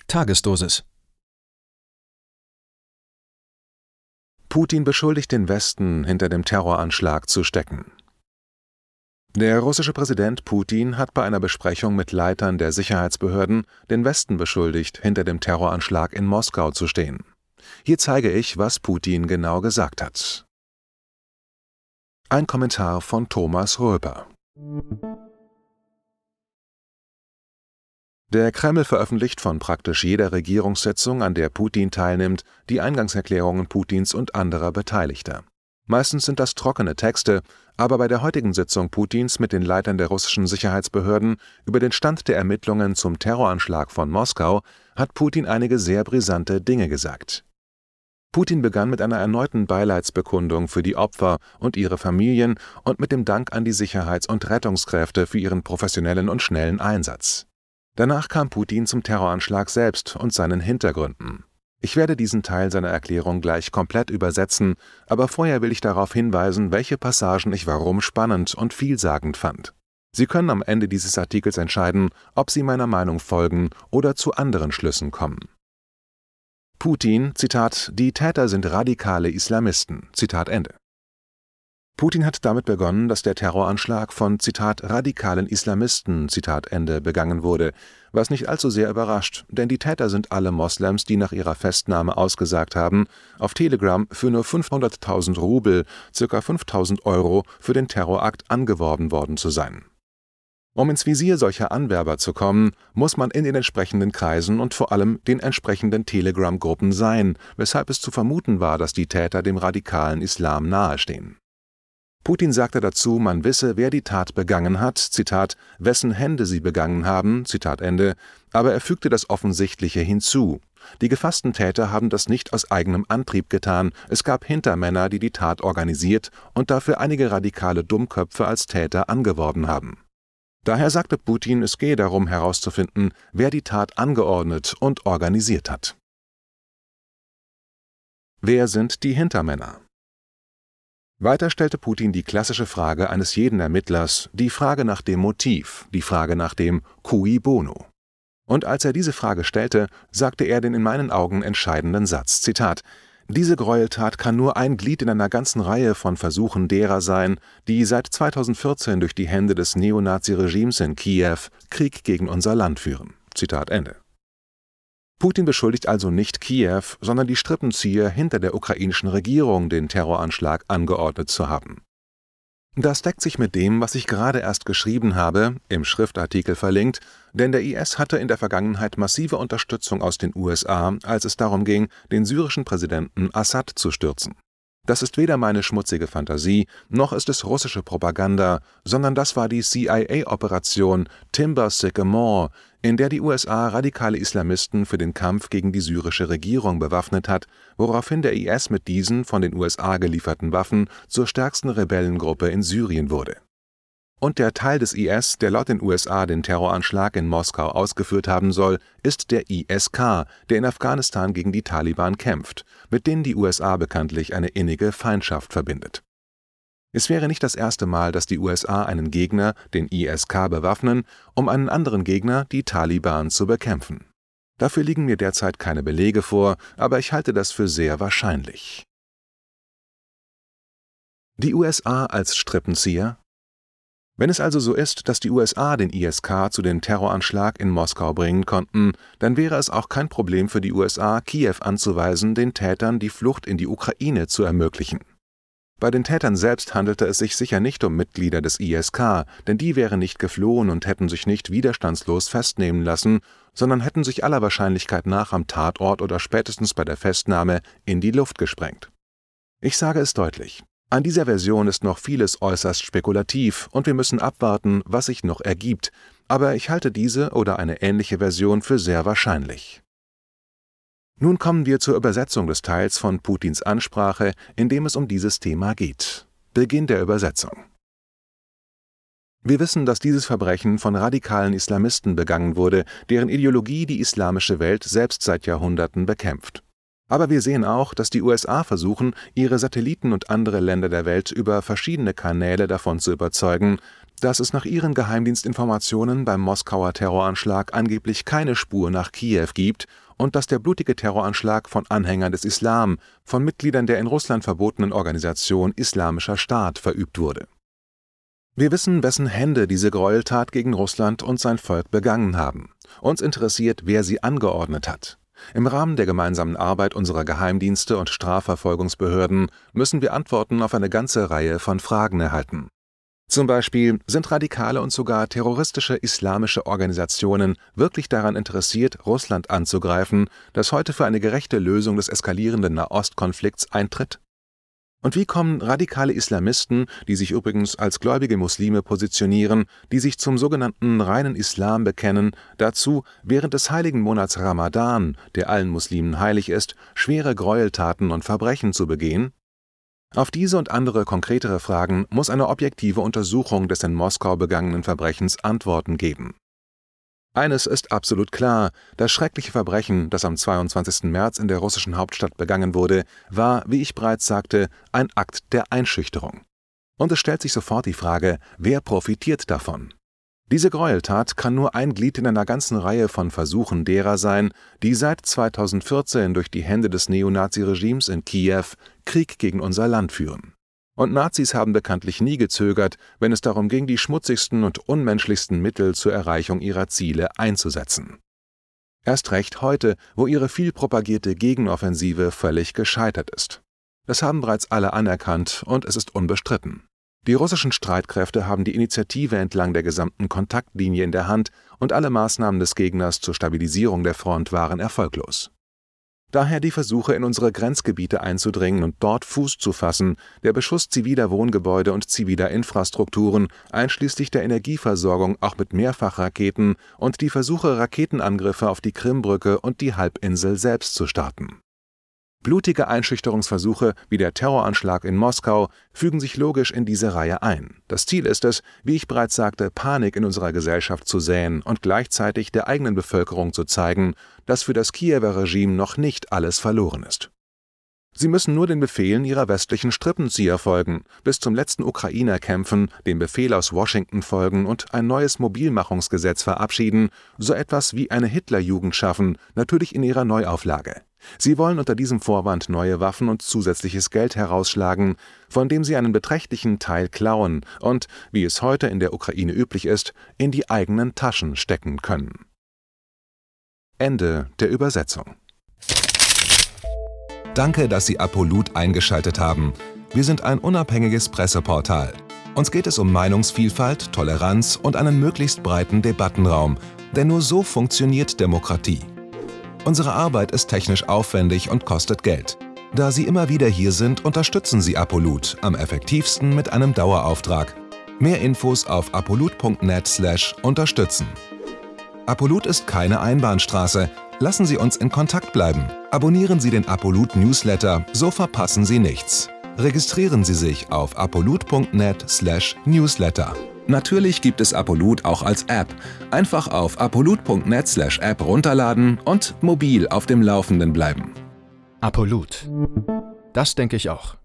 Tagesdosis. Putin beschuldigt den Westen, hinter dem Terroranschlag zu stecken. Der russische Präsident Putin hat bei einer Besprechung mit Leitern der Sicherheitsbehörden den Westen beschuldigt, hinter dem Terroranschlag in Moskau zu stehen. Hier zeige ich, was Putin genau gesagt hat. Ein Kommentar von Thomas Röper. Der Kreml veröffentlicht von praktisch jeder Regierungssitzung, an der Putin teilnimmt, die Eingangserklärungen Putins und anderer Beteiligter. Meistens sind das trockene Texte, aber bei der heutigen Sitzung Putins mit den Leitern der russischen Sicherheitsbehörden über den Stand der Ermittlungen zum Terroranschlag von Moskau hat Putin einige sehr brisante Dinge gesagt. Putin begann mit einer erneuten Beileidsbekundung für die Opfer und ihre Familien und mit dem Dank an die Sicherheits- und Rettungskräfte für ihren professionellen und schnellen Einsatz. Danach kam Putin zum Terroranschlag selbst und seinen Hintergründen. Ich werde diesen Teil seiner Erklärung gleich komplett übersetzen, aber vorher will ich darauf hinweisen, welche Passagen ich warum spannend und vielsagend fand. Sie können am Ende dieses Artikels entscheiden, ob Sie meiner Meinung folgen oder zu anderen Schlüssen kommen. Putin, Zitat, die Täter sind radikale Islamisten, Zitat Ende. Putin hat damit begonnen, dass der Terroranschlag von, Zitat, radikalen Islamisten, Zitat Ende, begangen wurde, was nicht allzu sehr überrascht, denn die Täter sind alle Moslems, die nach ihrer Festnahme ausgesagt haben, auf Telegram für nur 500.000 Rubel, ca. 5.000 Euro, für den Terrorakt angeworben worden zu sein. Um ins Visier solcher Anwerber zu kommen, muss man in den entsprechenden Kreisen und vor allem den entsprechenden Telegram-Gruppen sein, weshalb es zu vermuten war, dass die Täter dem radikalen Islam nahestehen. Putin sagte dazu, man wisse, wer die Tat begangen hat, Zitat, wessen Hände sie begangen haben, Zitat Ende, aber er fügte das Offensichtliche hinzu. Die gefassten Täter haben das nicht aus eigenem Antrieb getan, es gab Hintermänner, die die Tat organisiert und dafür einige radikale Dummköpfe als Täter angeworben haben. Daher sagte Putin, es gehe darum herauszufinden, wer die Tat angeordnet und organisiert hat. Wer sind die Hintermänner? Weiter stellte Putin die klassische Frage eines jeden Ermittlers, die Frage nach dem Motiv, die Frage nach dem Cui bono. Und als er diese Frage stellte, sagte er den in meinen Augen entscheidenden Satz, Zitat, diese Gräueltat kann nur ein Glied in einer ganzen Reihe von Versuchen derer sein, die seit 2014 durch die Hände des Neonazi-Regimes in Kiew Krieg gegen unser Land führen. Zitat Ende. Putin beschuldigt also nicht Kiew, sondern die Strippenzieher hinter der ukrainischen Regierung, den Terroranschlag angeordnet zu haben. Das deckt sich mit dem, was ich gerade erst geschrieben habe, im Schriftartikel verlinkt, denn der IS hatte in der Vergangenheit massive Unterstützung aus den USA, als es darum ging, den syrischen Präsidenten Assad zu stürzen. Das ist weder meine schmutzige Fantasie, noch ist es russische Propaganda, sondern das war die CIA-Operation Timber Sycamore, in der die USA radikale Islamisten für den Kampf gegen die syrische Regierung bewaffnet hat, woraufhin der IS mit diesen von den USA gelieferten Waffen zur stärksten Rebellengruppe in Syrien wurde. Und der Teil des IS, der laut den USA den Terroranschlag in Moskau ausgeführt haben soll, ist der ISK, der in Afghanistan gegen die Taliban kämpft, mit denen die USA bekanntlich eine innige Feindschaft verbindet. Es wäre nicht das erste Mal, dass die USA einen Gegner, den ISK, bewaffnen, um einen anderen Gegner, die Taliban, zu bekämpfen. Dafür liegen mir derzeit keine Belege vor, aber ich halte das für sehr wahrscheinlich. Die USA als Strippenzieher? Wenn es also so ist, dass die USA den ISK zu dem Terroranschlag in Moskau bringen konnten, dann wäre es auch kein Problem für die USA, Kiew anzuweisen, den Tätern die Flucht in die Ukraine zu ermöglichen. Bei den Tätern selbst handelte es sich sicher nicht um Mitglieder des ISK, denn die wären nicht geflohen und hätten sich nicht widerstandslos festnehmen lassen, sondern hätten sich aller Wahrscheinlichkeit nach am Tatort oder spätestens bei der Festnahme in die Luft gesprengt. Ich sage es deutlich. An dieser Version ist noch vieles äußerst spekulativ und wir müssen abwarten, was sich noch ergibt, aber ich halte diese oder eine ähnliche Version für sehr wahrscheinlich. Nun kommen wir zur Übersetzung des Teils von Putins Ansprache, in dem es um dieses Thema geht. Beginn der Übersetzung. Wir wissen, dass dieses Verbrechen von radikalen Islamisten begangen wurde, deren Ideologie die islamische Welt selbst seit Jahrhunderten bekämpft. Aber wir sehen auch, dass die USA versuchen, ihre Satelliten und andere Länder der Welt über verschiedene Kanäle davon zu überzeugen, dass es nach ihren Geheimdienstinformationen beim Moskauer Terroranschlag angeblich keine Spur nach Kiew gibt und dass der blutige Terroranschlag von Anhängern des Islam, von Mitgliedern der in Russland verbotenen Organisation Islamischer Staat verübt wurde. Wir wissen, wessen Hände diese Gräueltat gegen Russland und sein Volk begangen haben. Uns interessiert, wer sie angeordnet hat. Im Rahmen der gemeinsamen Arbeit unserer Geheimdienste und Strafverfolgungsbehörden müssen wir Antworten auf eine ganze Reihe von Fragen erhalten. Zum Beispiel, sind radikale und sogar terroristische islamische Organisationen wirklich daran interessiert, Russland anzugreifen, das heute für eine gerechte Lösung des eskalierenden Nahostkonflikts eintritt? Und wie kommen radikale Islamisten, die sich übrigens als gläubige Muslime positionieren, die sich zum sogenannten reinen Islam bekennen, dazu, während des heiligen Monats Ramadan, der allen Muslimen heilig ist, schwere Gräueltaten und Verbrechen zu begehen? Auf diese und andere konkretere Fragen muss eine objektive Untersuchung des in Moskau begangenen Verbrechens Antworten geben. Eines ist absolut klar: Das schreckliche Verbrechen, das am 22. März in der russischen Hauptstadt begangen wurde, war, wie ich bereits sagte, ein Akt der Einschüchterung. Und es stellt sich sofort die Frage, wer profitiert davon? Diese Gräueltat kann nur ein Glied in einer ganzen Reihe von Versuchen derer sein, die seit 2014 durch die Hände des Neonazi-Regimes in Kiew Krieg gegen unser Land führen. Und Nazis haben bekanntlich nie gezögert, wenn es darum ging, die schmutzigsten und unmenschlichsten Mittel zur Erreichung ihrer Ziele einzusetzen. Erst recht heute, wo ihre viel propagierte Gegenoffensive völlig gescheitert ist. Das haben bereits alle anerkannt und es ist unbestritten. Die russischen Streitkräfte haben die Initiative entlang der gesamten Kontaktlinie in der Hand und alle Maßnahmen des Gegners zur Stabilisierung der Front waren erfolglos. Daher die Versuche, in unsere Grenzgebiete einzudringen und dort Fuß zu fassen, der Beschuss ziviler Wohngebäude und ziviler Infrastrukturen, einschließlich der Energieversorgung auch mit Mehrfachraketen und die Versuche, Raketenangriffe auf die Krimbrücke und die Halbinsel selbst zu starten. Blutige Einschüchterungsversuche wie der Terroranschlag in Moskau fügen sich logisch in diese Reihe ein. Das Ziel ist es, wie ich bereits sagte, Panik in unserer Gesellschaft zu säen und gleichzeitig der eigenen Bevölkerung zu zeigen, dass für das Kiewer Regime noch nicht alles verloren ist. Sie müssen nur den Befehlen ihrer westlichen Strippenzieher folgen, bis zum letzten Ukrainer kämpfen, dem Befehl aus Washington folgen und ein neues Mobilmachungsgesetz verabschieden, so etwas wie eine Hitlerjugend schaffen, natürlich in ihrer Neuauflage. Sie wollen unter diesem Vorwand neue Waffen und zusätzliches Geld herausschlagen, von dem sie einen beträchtlichen Teil klauen und, wie es heute in der Ukraine üblich ist, in die eigenen Taschen stecken können. Ende der Übersetzung. Danke, dass Sie Apolut eingeschaltet haben. Wir sind ein unabhängiges Presseportal. Uns geht es um Meinungsvielfalt, Toleranz und einen möglichst breiten Debattenraum, denn nur so funktioniert Demokratie. Unsere Arbeit ist technisch aufwendig und kostet Geld. Da Sie immer wieder hier sind, unterstützen Sie Apolut am effektivsten mit einem Dauerauftrag. Mehr Infos auf apolut.net/unterstützen. Apolut ist keine Einbahnstraße. Lassen Sie uns in Kontakt bleiben. Abonnieren Sie den Apolut Newsletter, so verpassen Sie nichts. Registrieren Sie sich auf apolut.net/newsletter. Natürlich gibt es Apolut auch als App. Einfach auf apolut.net/app runterladen und mobil auf dem Laufenden bleiben. Apolut. Das denke ich auch.